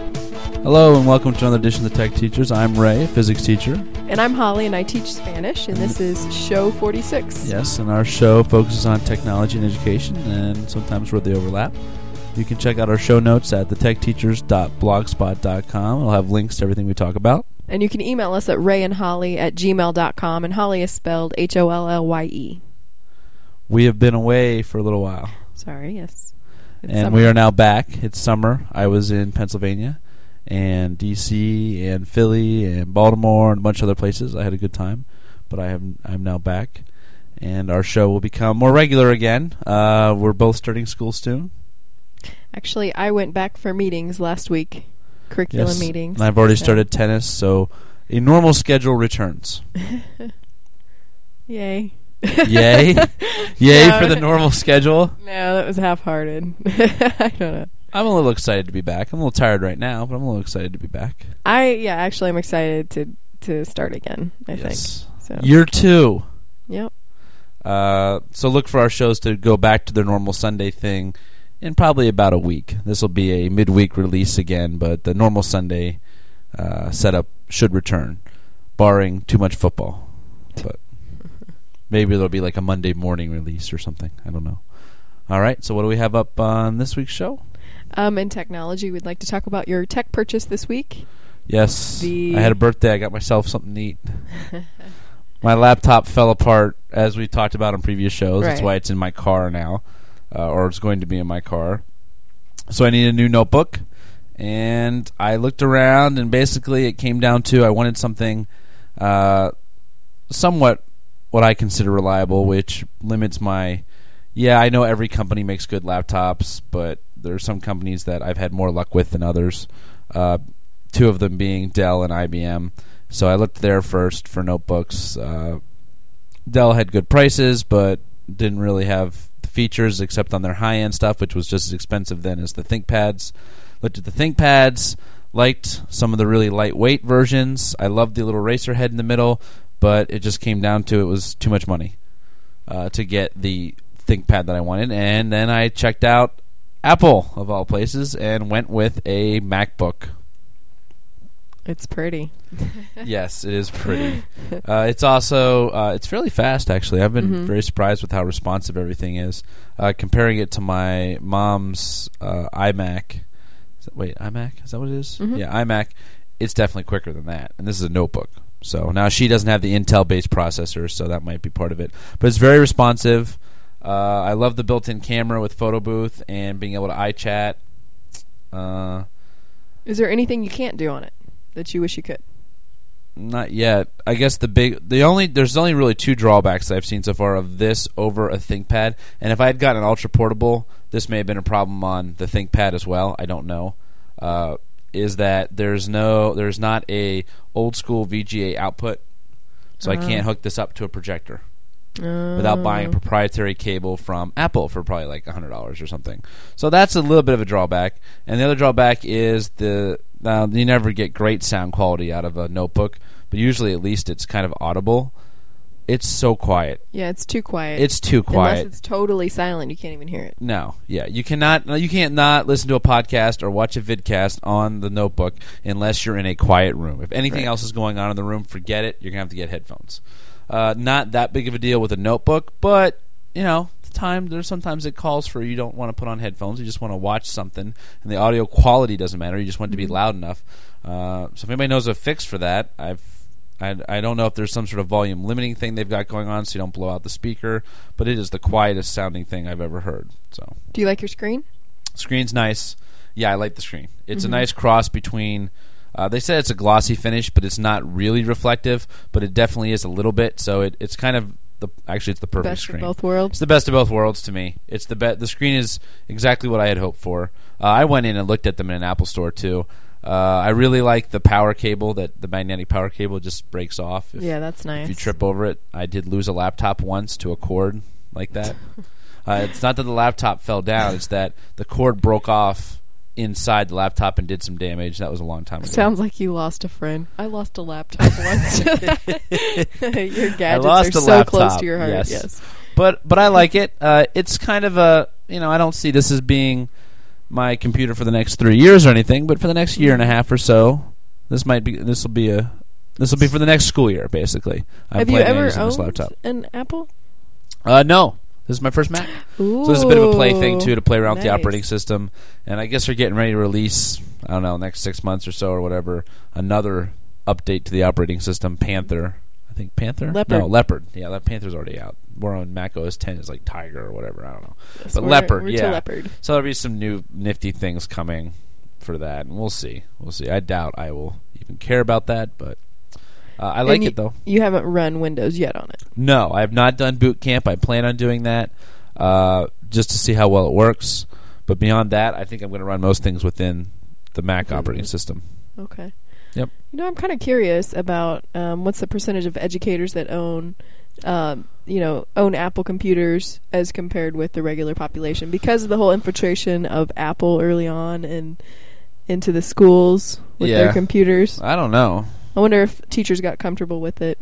Hello and welcome to another edition of the Tech Teachers. I'm Ray, a physics teacher. And I'm Holly, and I teach Spanish, and this is show 46. Yes, and our show focuses on technology and education, and sometimes where they overlap. You can check out our show notes at thetechteachers.blogspot.com. It'll have links to everything we talk about. And you can email us at rayandholly@gmail.com, and Holly is spelled Hollye. We have been away for a little while. Sorry, yes. And we are now back. It's summer. I was in Pennsylvania and D.C. and Philly and Baltimore and a bunch of other places. I had a good time, but I'm now back, and our show will become more regular again. We're both starting school soon. Actually, I went back for meetings last week, curriculum meetings. And I've already started tennis, so a normal schedule returns. Yay. Yay? Yay for the normal schedule? No, that was half-hearted. I don't know. I'm a little excited to be back. I'm a little tired right now, but I'm a little excited to be back. Actually, I'm excited to start again, I think. So. Year 2. Yep. So look for our shows to go back to their normal Sunday thing in probably about a week. This will be a midweek release again, but the normal Sunday setup should return, barring too much football. But maybe there'll be like a Monday morning release or something. I don't know. All right, so what do we have up on this week's show? In technology, we'd like to talk about your tech purchase this week. Yes. I had a birthday. I got myself something neat. My laptop fell apart, as we talked about on previous shows. Right. That's why it's in my car now, or it's going to be in my car. So I need a new notebook, and I looked around, and basically it came down to I wanted something somewhat what I consider reliable, which limits my... Yeah, I know every company makes good laptops, but there are some companies that I've had more luck with than others, two of them being Dell and IBM. So I looked there first for notebooks. Dell had good prices, but didn't really have the features except on their high-end stuff, which was just as expensive then as the ThinkPads. Looked at the ThinkPads, liked some of the really lightweight versions. I loved the little racer head in the middle, but it just came down to it was too much money to get the ThinkPad that I wanted, and then I checked out Apple, of all places, and went with a MacBook. It's pretty. Yes, it is pretty. It's also it's fairly fast, actually. I've been very surprised with how responsive everything is. Comparing it to my mom's iMac. iMac? Is that what it is? Mm-hmm. Yeah, iMac. It's definitely quicker than that, and this is a notebook. So now she doesn't have the Intel-based processor, so that might be part of it. But it's very responsive. I love the built-in camera with photo booth and being able to iChat. Is there anything you can't do on it that you wish you could? Not yet. I guess there's only really two drawbacks that I've seen so far of this over a ThinkPad. And if I had gotten an ultra portable, this may have been a problem on the ThinkPad as well. I don't know. Is that there's not a old school VGA output, so I can't hook this up to a projector. Without buying a proprietary cable from Apple for probably like $100 or something. So that's a little bit of a drawback. And the other drawback is you never get great sound quality out of a notebook, but usually at least it's kind of audible. It's so quiet. Yeah, it's too quiet. It's too quiet. Unless it's totally silent, you can't even hear it. No, yeah, you can't not listen to a podcast or watch a vidcast on the notebook unless you're in a quiet room. If anything else is going on in the room, forget it. You're gonna have to get headphones. Not that big of a deal with a notebook, but there's sometimes it calls for you don't want to put on headphones. You just want to watch something, and the audio quality doesn't matter. You just want it to be loud enough. So if anybody knows a fix for that, I don't know if there's some sort of volume limiting thing they've got going on, so you don't blow out the speaker. But it is the quietest sounding thing I've ever heard. So, do you like your screen? Screen's nice. Yeah, I like the screen. It's a nice cross between. They said it's a glossy finish, but it's not really reflective. But it definitely is a little bit. So it's kind of it's the perfect screen. Best of both worlds. It's the best of both worlds to me. It's the screen is exactly what I had hoped for. I went in and looked at them in an Apple store too. I really like the power cable the magnetic power cable just breaks off. Yeah, that's nice. If you trip over it, I did lose a laptop once to a cord like that. It's not that the laptop fell down; it's that the cord broke off inside the laptop and did some damage. That was a long time ago. Sounds like you lost a friend. I lost a laptop once. Your gadgets are so laptop, close to your heart. Yes. But I like it. It's kind of a I don't see this as being my computer for the next 3 years or anything, but for the next year and a half or so, this will be for the next school year, basically. Have you ever owned an Apple? No. This is my first Mac. Ooh, so this is a bit of a play thing, too, to play around with the nice. operating system. And I guess they're getting ready to release, I don't know, next 6 months or so or whatever, another update to the operating system, Panther. I think Panther? Leopard. No, Leopard. Yeah, that Panther's already out. We're on Mac OS 10 is like Tiger or whatever. I don't know. Yes, but we're Leopard, to Leopard. So there'll be some new nifty things coming for that, and we'll see. I doubt I will even care about that, but I like it, though. You haven't run Windows yet on it? No, I have not done boot camp. I plan on doing that just to see how well it works. But beyond that, I think I'm going to run most things within the Mac operating system. Okay. Yep. I'm kind of curious about what's the percentage of educators that own Apple computers as compared with the regular population, because of the whole infiltration of Apple early on and into the schools with their computers. I don't know. I wonder if teachers got comfortable with it,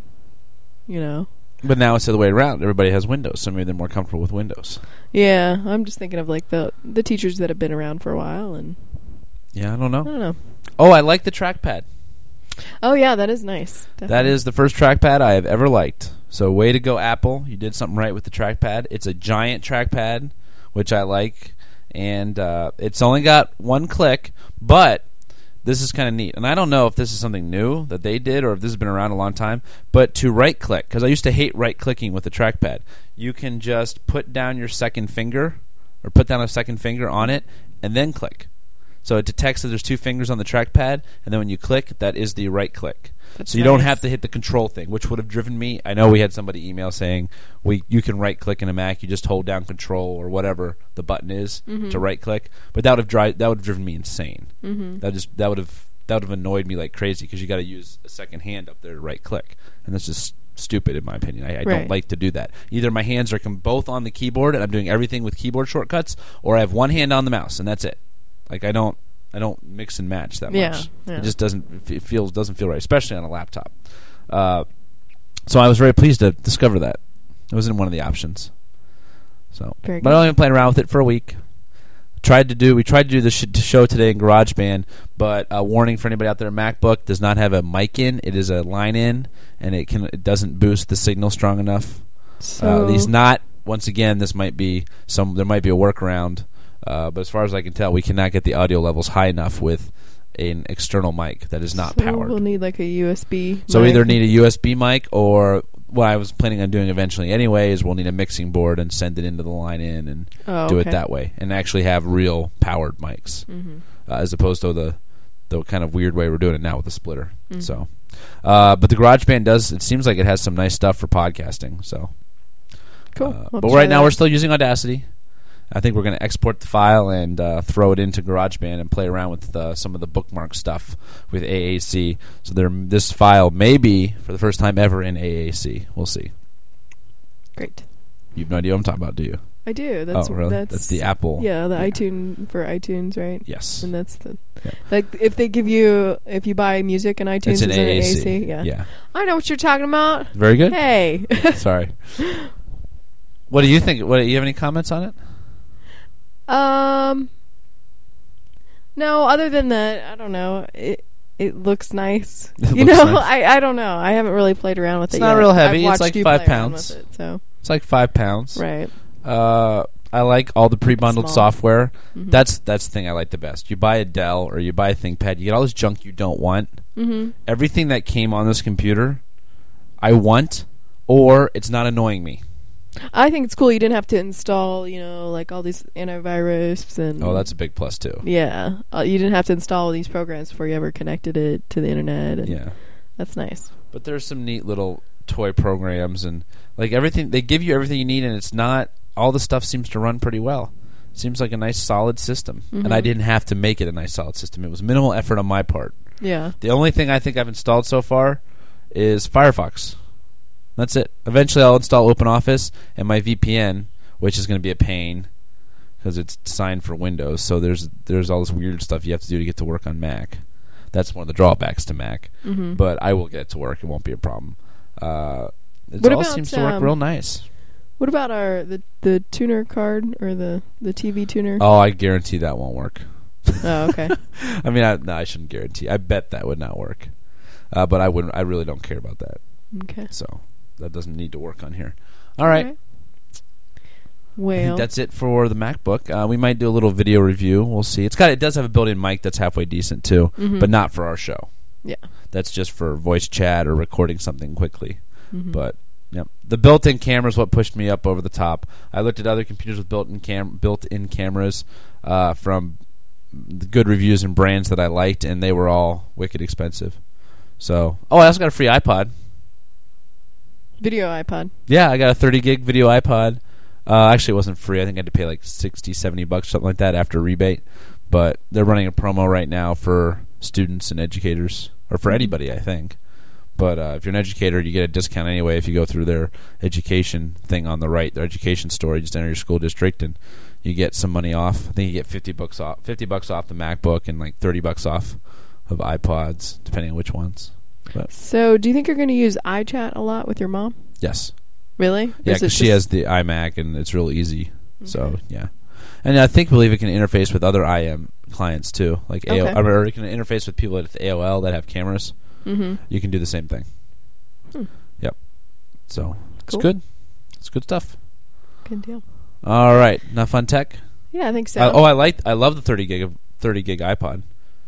But now it's the other way around. Everybody has Windows, so maybe they're more comfortable with Windows. Yeah, I'm just thinking of like the teachers that have been around for a while. And yeah, I don't know. I don't know. Oh, I like the trackpad. Oh, yeah, that is nice. Definitely. That is the first trackpad I have ever liked. So way to go, Apple. You did something right with the trackpad. It's a giant trackpad, which I like. And it's only got one click, but this is kind of neat. And I don't know if this is something new that they did or if this has been around a long time, but to right-click, because I used to hate right-clicking with the trackpad, you can just put down your second finger or put down a second finger on it and then click. So it detects that there's two fingers on the trackpad, and then when you click, that is the right click. So you don't have to hit the control thing, which would have driven me. I know we had somebody email saying you can right click in a Mac, you just hold down control or whatever the button is to right click, but that would have driven me insane. That would have annoyed me like crazy, because you got to use a second hand up there to right click, and that's just stupid in my opinion. I don't like to do that. Either my hands are both on the keyboard and I'm doing everything with keyboard shortcuts, or I have one hand on the mouse and that's it. Like I don't mix and match that much. Yeah. It just doesn't feel right, especially on a laptop. So I was very pleased to discover that it wasn't one of the options. So, but I've only been playing around with it for a week. We tried to do the show today in GarageBand, but warning for anybody out there: MacBook does not have a mic in; it is a line in, and it doesn't boost the signal strong enough. At least not. Once again, there might be a workaround. But as far as I can tell, we cannot get the audio levels high enough with an external mic that is not powered. We'll need like a USB mic. So either need a USB mic, or what I was planning on doing eventually anyway is we'll need a mixing board and send it into the line in and do it that way, and actually have real powered mics, as opposed to the kind of weird way we're doing it now with the splitter. So, but the GarageBand it seems like it has some nice stuff for podcasting. So cool. But right now we're still using Audacity. I think we're going to export the file and throw it into GarageBand and play around with some of the bookmark stuff with AAC. So this file may be, for the first time ever, in AAC. We'll see. Great. You have no idea what I'm talking about, do you? I do. Really? That's the Apple. Yeah, the iTunes for iTunes, right? Yes. And that's like if you buy music in iTunes, it's in AAC. Yeah. I know what you're talking about. Very good. Hey. Sorry. What do you think? Do you have any comments on it? No, other than that, I don't know. It looks nice. It looks nice. I don't know. I haven't really played around with it yet. It's not real heavy. I've it's like 5 pounds. It's like 5 pounds. Right. I like all the pre-bundled software. That's the thing I like the best. You buy a Dell or you buy a ThinkPad, you get all this junk you don't want. Everything that came on this computer, I want, or it's not annoying me. I think it's cool you didn't have to install, like all these antivirus and... Oh, that's a big plus, too. Yeah. You didn't have to install all these programs before you ever connected it to the internet. And yeah. That's nice. But there's some neat little toy programs and, like, everything... They give you everything you need, and it's not... All the stuff seems to run pretty well. It seems like a nice, solid system. And I didn't have to make it a nice, solid system. It was minimal effort on my part. Yeah. The only thing I think I've installed so far is Firefox. That's it. Eventually, I'll install OpenOffice and my VPN, which is going to be a pain because it's designed for Windows. So there's all this weird stuff you have to do to get to work on Mac. That's one of the drawbacks to Mac. But I will get it to work. It won't be a problem. It all seems to work real nice. What about the tuner card or the TV tuner? Oh, I guarantee that won't work. Oh, okay. I mean, I shouldn't guarantee. I bet that would not work. But I wouldn't. I really don't care about that. Okay. So that doesn't need to work on here. All right. Well, I think that's it for the MacBook. We might do a little video review. We'll see. It does have a built-in mic that's halfway decent too, but not for our show. Yeah. That's just for voice chat or recording something quickly. But yep, the built-in camera is what pushed me up over the top. I looked at other computers with built-in cameras from the good reviews and brands that I liked, and they were all wicked expensive. So, I also got a free iPod. Video iPod. Yeah, I got a 30 gig video iPod. Actually, it wasn't free. I think I had to pay like $60, $70, something like that after rebate. But they're running a promo right now for students and educators, or for anybody, I think. But if you're an educator, you get a discount anyway if you go through their education thing on the right, their education store. You just enter your school district and you get some money off. I think you get $50 off the MacBook and like $30 off of iPods, depending on which ones. But so, do you think you're going to use iChat a lot with your mom? yes. Really? Yeah, because she has the iMac and it's real easy. Okay. So, yeah. And I believe it can interface with other IM clients too, like AOL, or it can interface with people at AOL that have cameras. You can do the same thing. Yep. So it's good. It's good stuff. Good deal. All right, not fun tech. Yeah, I think so. I love the 30 gig iPod.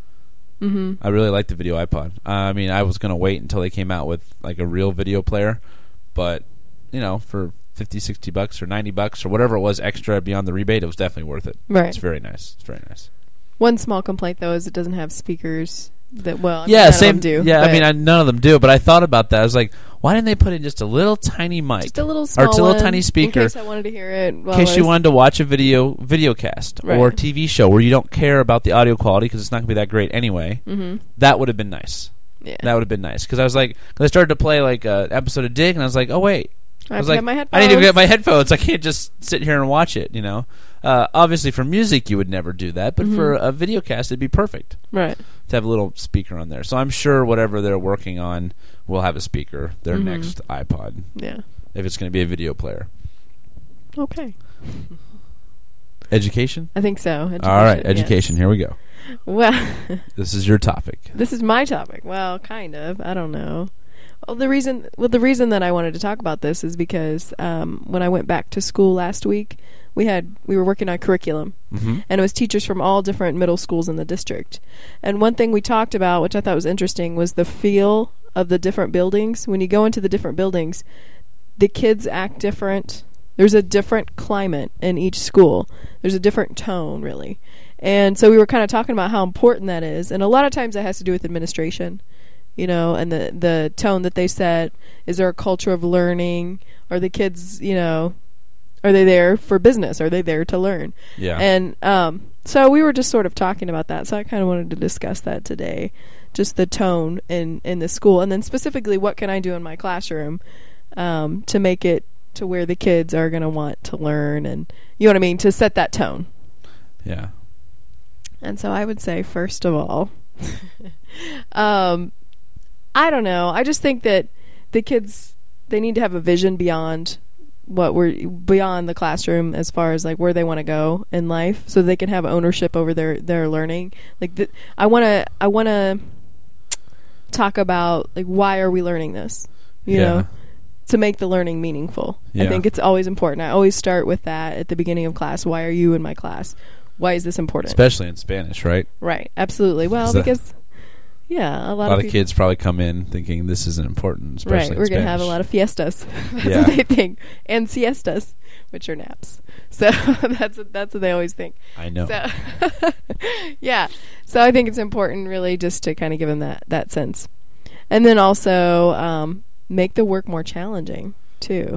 I really like the video iPod. I mean, I was gonna wait until they came out with like a real video player, but for $50, $60 or $90 or whatever it was extra beyond the rebate, it was definitely worth it. Right. It's very nice. It's very nice. One small complaint though is it doesn't have speakers. That yeah, same do. Yeah, I mean, none of them do. But I thought about that. I was like, why didn't they put in just a little tiny mic, just a little small or a little tiny speaker, in case I wanted to hear it, in case you wanted to watch a video cast or TV show where you don't care about the audio quality because it's not going to be that great anyway. That would have been nice. Yeah, that would have been nice because I was like, I started to play like an episode of Dig, and I was like, oh wait. I was like, I need to get my headphones. I can't just sit here and watch it, Obviously, for music, you would never do that, but for a video cast, it'd be perfect. Right. To have a little speaker on there. So I'm sure whatever they're working on will have a speaker, their next iPod. Yeah. If it's going to be a video player. Okay. Education? I think so. All right, education. Yes. Here we go. Well, this is your topic. This is my topic. Well, kind of. I don't know. Well, the reason that I wanted to talk about this is because when I went back to school last week, we were working on curriculum, and it was teachers from all different middle schools in the district. And one thing we talked about, which I thought was interesting, was the feel of the different buildings. When you go into the different buildings, the kids act different. There's a different climate in each school. There's a different tone, really. And so we were kind of talking about how important that is. And a lot of times that has to do with administration. And the tone that they set. Is there a culture of learning? Are the kids, are they there for business? Are they there to learn? Yeah. And so we were just sort of talking about that. So I kind of wanted to discuss that today. Just the tone in the school. And then specifically, what can I do in my classroom to make it to where the kids are going to want to learn and, to set that tone. Yeah. And so I would say, first of all, I don't know. I just think that the kids, they need to have a vision beyond beyond the classroom as far as like where they want to go in life, so they can have ownership over their learning. Like I want to talk about like why are we learning this? You know, to make the learning meaningful. Yeah. I think it's always important. I always start with that at the beginning of class. Why are you in my class? Why is this important? Especially in Spanish, right? Right. Absolutely. Well, because a lot of kids probably come in thinking this isn't important, especially right. We're going to have a lot of fiestas. That's what they think. And siestas, which are naps. So that's what they always think. I know. So yeah. So I think it's important really just to kind of give them that sense. And then also make the work more challenging too.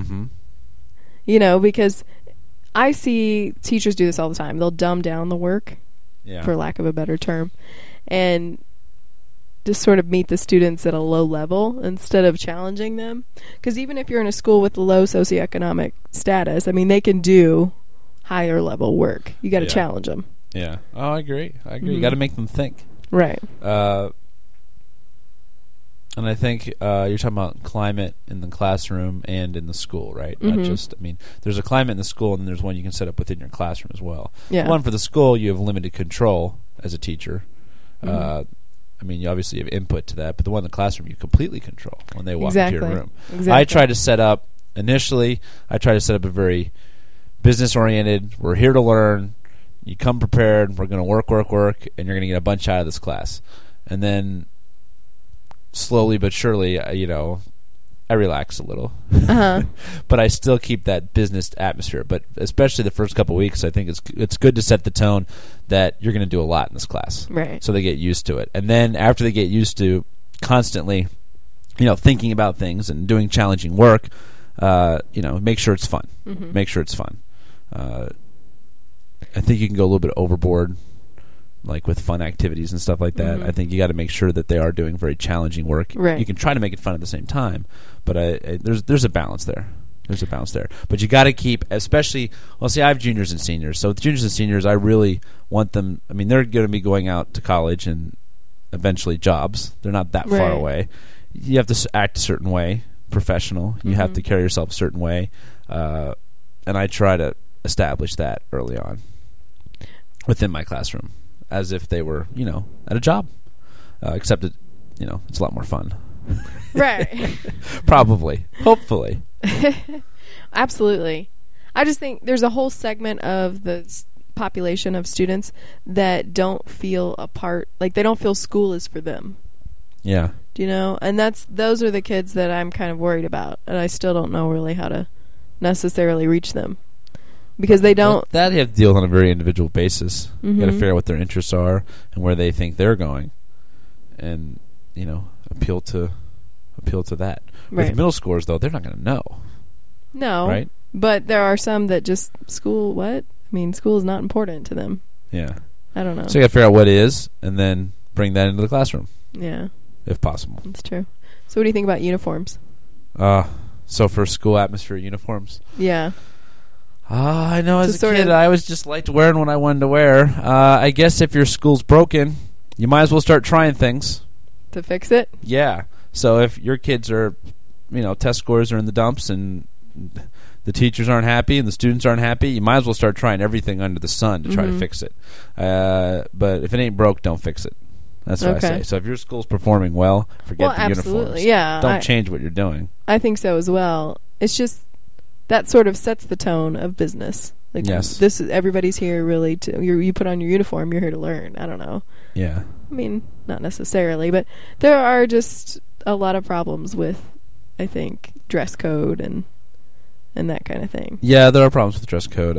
Because I see teachers do this all the time. They'll dumb down the work, for lack of a better term, and just sort of meet the students at a low level instead of challenging them. Because even if you're in a school with low socioeconomic status, I mean, they can do higher level work. You got to challenge them. Yeah. Oh, I agree. You got to make them think. Right. And I think you're talking about climate in the classroom and in the school, right? Not just, there's a climate in the school, and then there's one you can set up within your classroom as well. Yeah. One for the school, you have limited control as a teacher. You obviously have input to that, but the one in the classroom, you completely control when they walk into your room. Exactly. I try to set up, initially, a very business-oriented, we're here to learn, you come prepared, we're going to work, and you're going to get a bunch out of this class. And then slowly but surely, I relax a little. But I still keep that business atmosphere. But especially the first couple of weeks, I think it's good to set the tone that you're going to do a lot in this class. Right. So they get used to it. And then after they get used to constantly, thinking about things and doing challenging work, make sure it's fun. Make sure it's fun. I think you can go a little bit overboard, like with fun activities and stuff like that. I think you got to make sure that they are doing very challenging work. Right. You can try to make it fun at the same time, but there's a balance there. There's a balance there. But you got to keep, especially, I have juniors and seniors. So with juniors and seniors, I really want them, they're going to be going out to college and eventually jobs. They're not that far away. You have to act a certain way, professional. You have to carry yourself a certain way. And I try to establish that early on within my classroom, as if they were, at a job. Except that, it's a lot more fun. Right. Probably. Hopefully. Absolutely. I just think there's a whole segment of the population of students that don't feel a part, like they don't feel school is for them. Yeah. Do you know? And those are the kids that I'm kind of worried about, and I still don't know really how to necessarily reach them. Because they don't... Well, that you have to deal on a very individual basis. You got to figure out what their interests are and where they think they're going, and appeal to that. Right. With middle schoolers, though, they're not going to know. No, right? But there are some that just school. What? School is not important to them. Yeah, I don't know. So you got to figure out what it is, and then bring that into the classroom. Yeah, if possible. That's true. So, what do you think about uniforms? So for school atmosphere, uniforms. Yeah. I know as a kid, I always just liked wearing what I wanted to wear. I guess if your school's broken, you might as well start trying things. To fix it? Yeah. So if your kids are, test scores are in the dumps and the teachers aren't happy and the students aren't happy, you might as well start trying everything under the sun to try to fix it. But if it ain't broke, don't fix it. That's what I say. So if your school's performing well, forget the uniforms. Yeah. Don't change what you're doing. I think so as well. It's just... that sort of sets the tone of business. Like, yes. This is, everybody's here really to... you put on your uniform, you're here to learn. I don't know. Yeah. Not necessarily, but there are just a lot of problems with, I think, dress code and that kind of thing. Yeah, there are problems with dress code.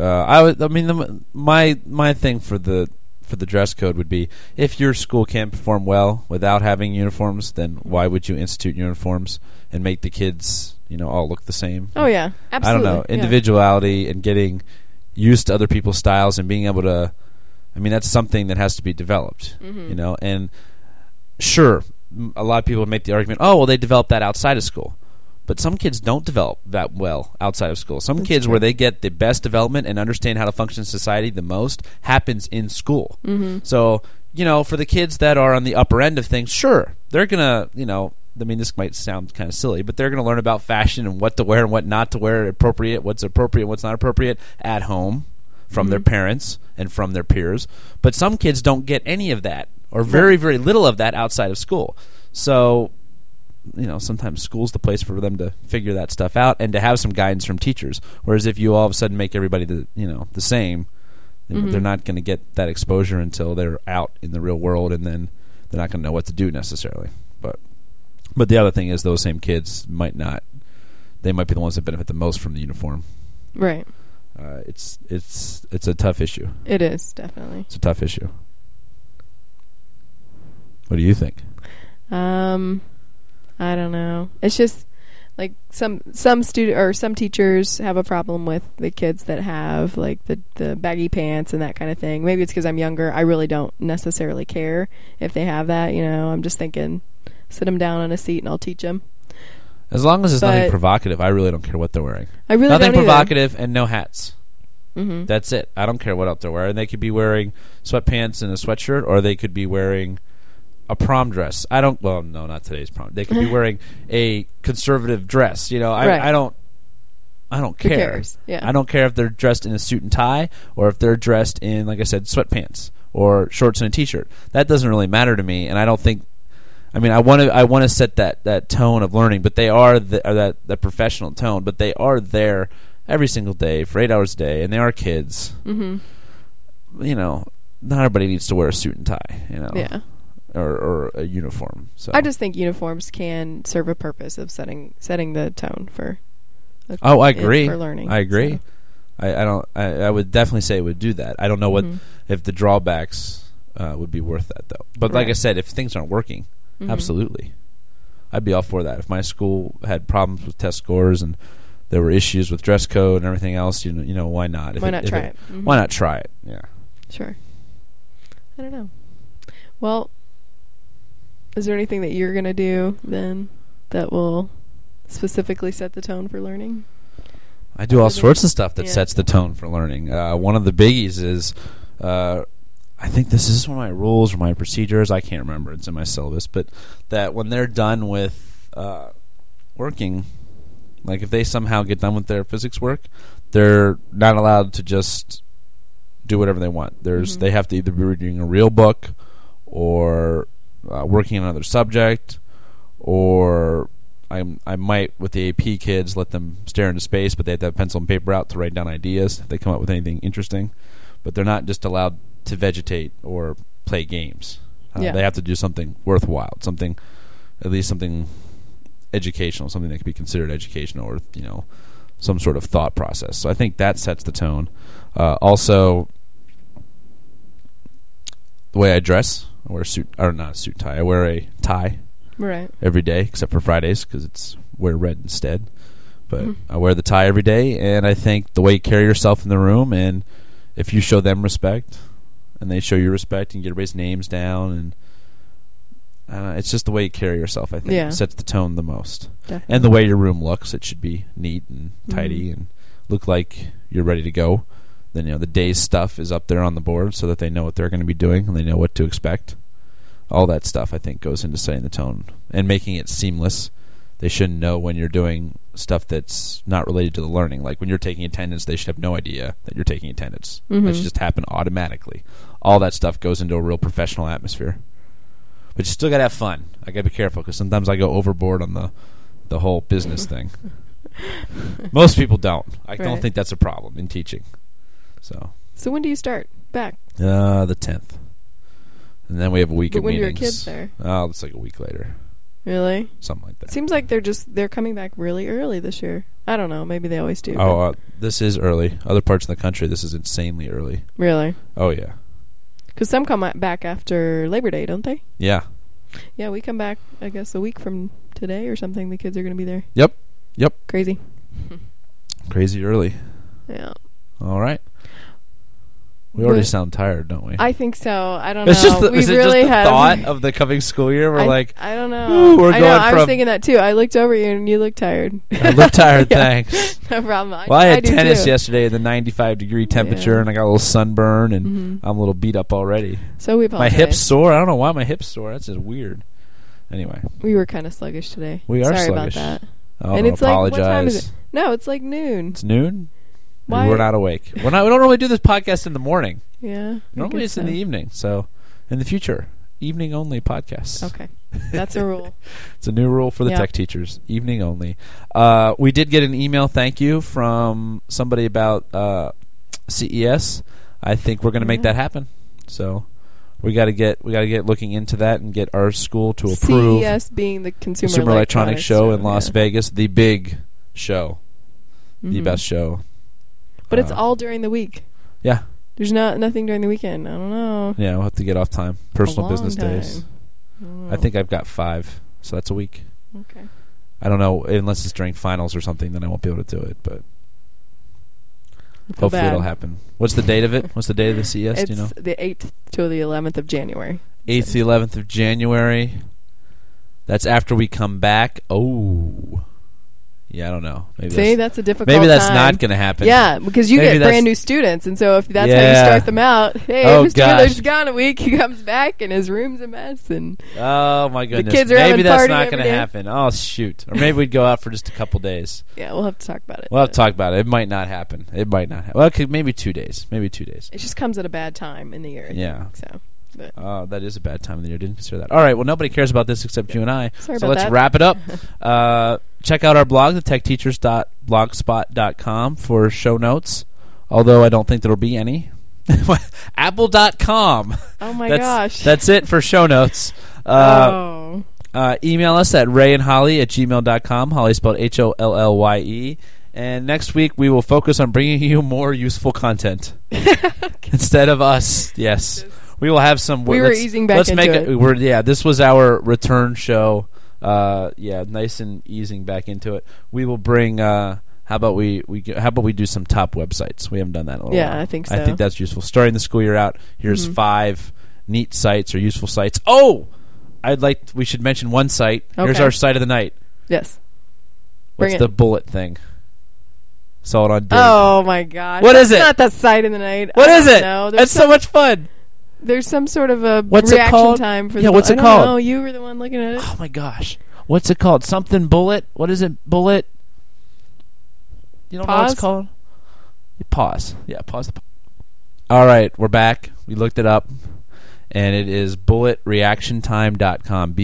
My thing for the dress code would be, if your school can't perform well without having uniforms, then why would you institute uniforms and make the kids, all look the same? Oh yeah, absolutely. I don't know, individuality and getting used to other people's styles and being able to, that's something that has to be developed, and sure, a lot of people make the argument, oh, well, they develop that outside of school. But some kids don't develop that well outside of school. Some kids where they get the best development and understand how to function in society the most happens in school. So, for the kids that are on the upper end of things, sure, they're going to, this might sound kind of silly, but they're going to learn about fashion and what to wear and what not to wear, what's appropriate, what's not appropriate at home from their parents and from their peers. But some kids don't get any of that or very, very little of that outside of school. So... sometimes school's the place for them to figure that stuff out and to have some guidance from teachers. Whereas if you all of a sudden make everybody the same, they're not going to get that exposure until they're out in the real world, and then they're not going to know what to do necessarily. But the other thing is, those same kids might be the ones that benefit the most from the uniform. Right. It's a tough issue. It is, definitely. It's a tough issue. What do you think? I don't know. It's just like some student or some teachers have a problem with the kids that have like the baggy pants and that kind of thing. Maybe it's because I'm younger. I really don't necessarily care if they have that. I'm just thinking, sit them down on a seat and I'll teach them. As long as it's nothing provocative, I really don't care what they're wearing. I really nothing don't provocative and no hats. That's it. I don't care what else they're wearing. They could be wearing sweatpants and a sweatshirt, or they could be wearing a prom dress. Well, no, not today's prom. They could be wearing a conservative dress. Right. I don't Who care. cares? Yeah. I don't care if they're dressed in a suit and tie or if they're dressed in, like I said, sweatpants or shorts and a t-shirt. That doesn't really matter to me, and I don't think. I mean, I want to set that tone of learning, but they are that professional tone. But they are there every single day for 8 hours a day, and they are kids. Mm-hmm. Not everybody needs to wear a suit and tie. Yeah. Or a uniform. So I just think uniforms can serve a purpose of setting the tone for. I agree. For learning, I agree. So. I would definitely say it would do that. I don't know Mm-hmm. if the drawbacks would be worth that though. But like I said, if things aren't working, absolutely, I'd be all for that. If my school had problems with test scores and there were issues with dress code and everything else, why not? Why not try it? Mm-hmm. Why not try it? Yeah. Sure. I don't know. Well, is there anything that you're going to do then that will specifically set the tone for learning? I do all sorts of stuff that Yeah. sets the tone for learning. One of the biggies is, I think this is one of my rules or my procedures. I can't remember. It's in my syllabus. But that when they're done with working, like if they somehow get done with their physics work, they're not allowed to just do whatever they want. They have to either be reading a real book or working on another subject, or I might, with the AP kids, let them stare into space, but they have to have pencil and paper out to write down ideas if they come up with anything interesting. But they're not just allowed to vegetate or play games. They have to do something worthwhile, at least something educational, something that could be considered educational, or some sort of thought process. So I think that sets the tone. Also, the way I dress, I wear a suit, or not a suit tie. I wear a tie. Right. Every day, except for Fridays, because it's wear red instead. But I wear the tie every day, and I think the way you carry yourself in the room, and if you show them respect, and they show you respect, and you get everybody's names down, and it's just the way you carry yourself, I think, sets the tone the most. Definitely. And the way your room looks, it should be neat and tidy and look like you're ready to go. Then, the day's stuff is up there on the board so that they know what they're going to be doing and they know what to expect. All that stuff, I think, goes into setting the tone and making it seamless. They shouldn't know when you're doing stuff that's not related to the learning. Like when you're taking attendance, they should have no idea that you're taking attendance. It should just happen automatically. All that stuff goes into a real professional atmosphere. But you still got to have fun. I got to be careful because sometimes I go overboard on the whole business thing. Most people don't. I don't think that's a problem in teaching. So when do you start back? The 10th. And then we have a week of when meetings. your kids there? Oh, it's like a week later. Really? Something like that. Seems like they're coming back really early this year. I don't know. Maybe they always do. Oh, this is early. Other parts of the country, this is insanely early. Really? Oh, yeah. Because some come back after Labor Day, don't they? Yeah. Yeah, we come back, I guess, a week from today or something. The kids are going to be there. Yep. Crazy. Crazy early. Yeah. All right. We already sound tired, don't we? I think so. I don't know. It's just the, we is it really just the have thought of the coming school year? We're I don't know. Ooh, I was thinking that too. I looked over you and you looked tired. I look tired, thanks. No problem. Well, I had do tennis too. yesterday at the 95-degree temperature, and I got a little sunburn, and I'm a little beat up already. So we apologize. My hip's sore. I don't know why my hip's sore. That's just weird. Anyway. We were kind of sluggish today. We are Sorry sluggish. about that. Oh, and it's apologize. like, what time is it? No, it's like noon. It's noon? Why? We're not awake. We don't normally do this podcast in the morning. Yeah. Normally it's in the evening. So in the future, evening only podcasts. Okay. That's a rule. It's a new rule for the tech teachers. Evening only. We did get an email thank you from somebody about CES. I think we're going to make that happen. So we got to get looking into that and get our school to approve. CES being the Consumer Electronics Show in Las yeah. Vegas, the big show, the best show. But it's all during the week. Yeah. There's nothing during the weekend. I don't know. Yeah, we'll have to get off time. Personal business time. days. I think I've got 5, so that's a week. Okay. I don't know, unless it's during finals or something, then I won't be able to do it, but hopefully it'll happen. What's the date of it? What's the date of the CES, It's do you know? the 8th to the 11th of January. 8th to the 11th of January. That's after we come back. Oh. Yeah, I don't know. See, that's a difficult maybe that's time. not going to happen. Yeah, because you Maybe get brand new students, and so if that's how you Yeah. start them out, hey, Oh, Mr. gosh. Miller's gone a week, he comes back, and his room's a mess, and Oh my goodness. kids are maybe having that's party not every going to day. happen. Oh shoot. Or maybe we'd go out for just a couple days. yeah, we'll have to talk about it. We'll have to talk about it. It might not happen. It might not happen. Well, maybe 2 days. Maybe 2 days. It just comes at a bad time in the year. I Yeah. think, so. But That is a bad time of the year. Didn't consider that. All right. Well, nobody cares about this except you and I. Sorry So about let's that. wrap it up. Check out our blog, thetechteachers.blogspot.com, for show notes. Although I don't think there'll be any. Apple.com. oh my that's, gosh. That's it for show notes. Email us at rayandholly@gmail.com. Holly spelled HOLLYE. And next week we will focus on bringing you more useful content instead of us. Yes, we will have some. We were easing back into it. This was our return show. Nice and easing back into it. We will bring. How about we do some top websites? We haven't done that in a little while. I think so. I think that's useful. Starting the school year out. Here's 5 neat sites or useful sites. Oh, we should mention one site. Okay. Here's our site of the night. Yes. What's the bullet thing? Saw it on Dig. Oh my gosh! What is That's it? not the sight in the night. What is it? No, That's so much fun. There's some sort of a What's it reaction called? time for. Yeah, what's it I don't called? know. You were the one looking at it. Oh my gosh, what's it called? Something bullet. What is it? Bullet. You don't know what it's Pause? called? Pause. Yeah, pause. All right, we're back. We looked it up, and it is bulletreactiontime.com.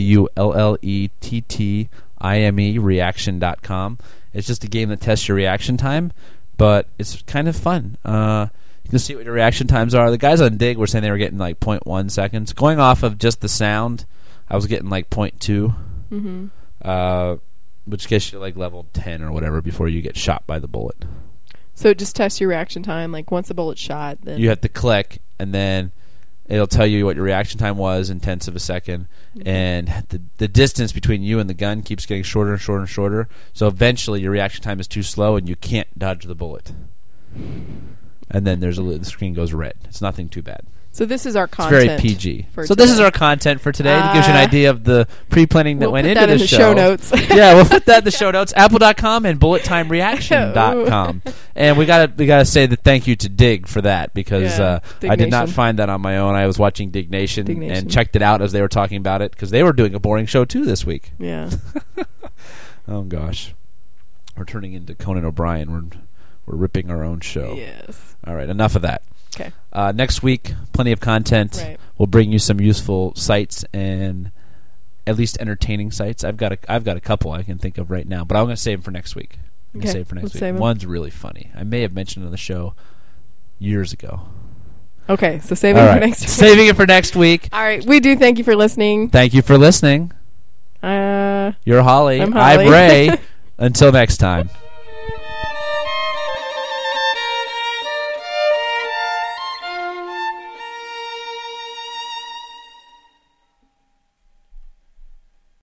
BULLETTIME reaction.com. It's just a game that tests your reaction time, but it's kind of fun. You can see what your reaction times are. The guys on Dig were saying they were getting like 0.1 seconds. Going off of just the sound, I was getting like 0.2, which gets you like level 10 or whatever before you get shot by the bullet. So it just tests your reaction time. Like once the bullet's shot, then You have to click, and then it'll tell you what your reaction time was in tenths of a second, and the distance between you and the gun keeps getting shorter and shorter and shorter. So eventually your reaction time is too slow, and you can't dodge the bullet. And then the screen goes red. It's nothing too bad. So this is our It's content. very PG. for So this is today. our content for today. It gives you an idea of the pre-planning that We'll went put into that in the the show notes. Yeah, we'll put that in the show notes. Apple.com and bullettimereaction.com. And we gotta say that thank you to Dig for that, because Yeah, Dig I did not Nation. find that on my own. I was watching Dig Nation, Dig Nation. and checked it out as they were talking about it, because they were doing a boring show too this week. Yeah. Oh gosh, we're turning into Conan O'Brien. We're ripping our own show. Yes. All right, enough of that. Okay. Next week, plenty of content. Right. We'll bring you some useful sites and at least entertaining sites. I've got a couple I can think of right now, but I'm going to save them for next week. Okay, let's save 'em. One's really funny. I may have mentioned it on the show years ago. Okay. So saving All it right. for next week. Saving it for next week. All right. We do thank you for listening. Thank you for listening. I'm You're Holly. I'm Holly. I'm Ray. Until next time.